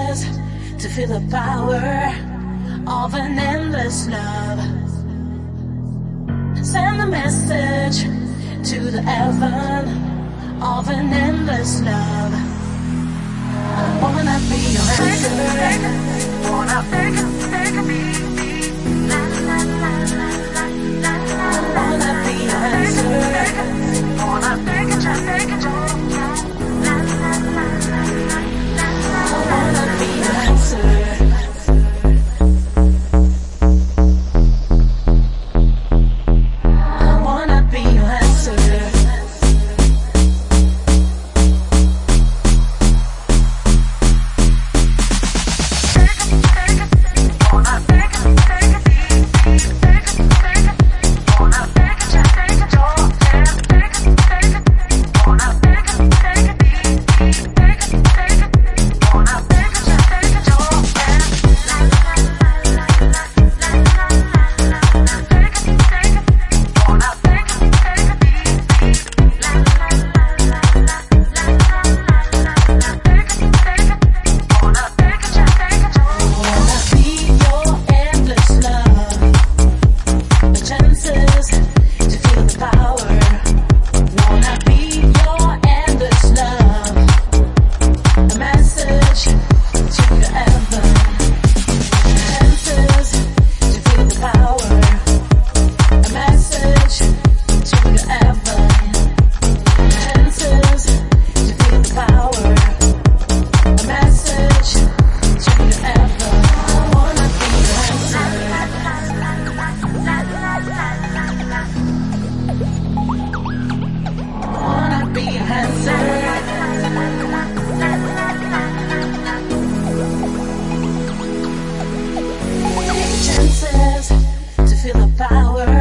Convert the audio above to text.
chances to feel the power of an endless love. Send a message to the heaven of an endless love. I wanna be your answer. Wanna take me. La la la la la la. I wanna be your answer. Wanna take a chance, take a joke. La la la la la la. I wanna be your answer. Chances to feel the power